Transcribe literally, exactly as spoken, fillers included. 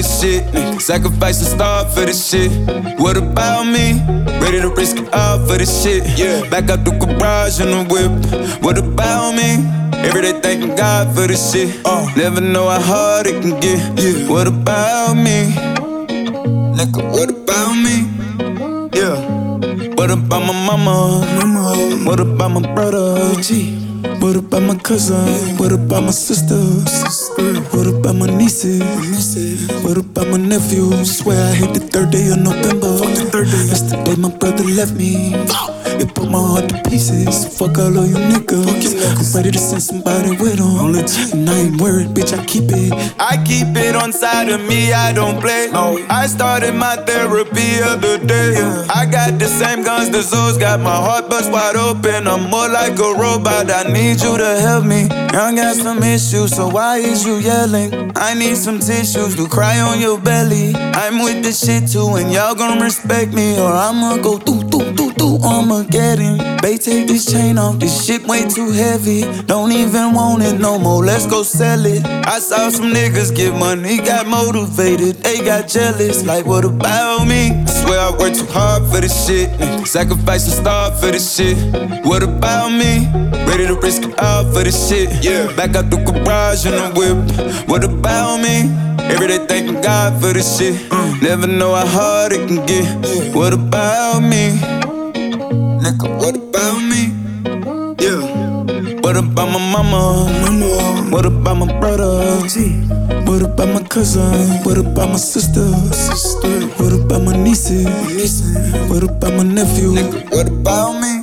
shit. Sacrifice and starve for this shit. What about me? Ready to risk it all for this shit. Yeah. Back out the garage in the whip. What about me? Every day thanking God for this shit. Uh. Never know how hard it can get. Yeah. What about me? Nigga, what about me? Yeah. What about my mama? mama? What about my brother? G. What about my cousin? What about my sisters? What about my nieces? What about my nephew? Swear I hate the third day of November. That's the day my brother left me. It put my heart to pieces. Fuck all of you niggas. I'm ready to send somebody with them. And I ain't worried, bitch, I keep it. I keep it on side of me, I don't play. I started my therapy other day. I got the same guns the Zoes got. My heart bust wide open. I'm more like a robot. I need you to help me. Young got some issues, so why is you yelling? I need some tissues to cry on your belly. I'm with this shit too, and y'all gon' respect me, or I'ma go doo doo doo doo Armageddon. Bae, take this chain off, this shit way too heavy. Don't even want it no more, let's go sell it. I saw some niggas get money, got motivated, they got jealous. Like, what about me? I swear I worked too hard for this shit. Sacrifice and starve for this shit. What about me? Ready to risk it all for this shit. Yeah. Back out the garage in the whip. What about me? Every day thanking God for this shit. Mm. Never know how hard it can get. Yeah. What about me? Nigga, what about me? Yeah. What about my mama? mama? What about my brother? G. What about my cousin? What about my sister? sister? What about my nieces? What about my nephew? Nigga, what about me?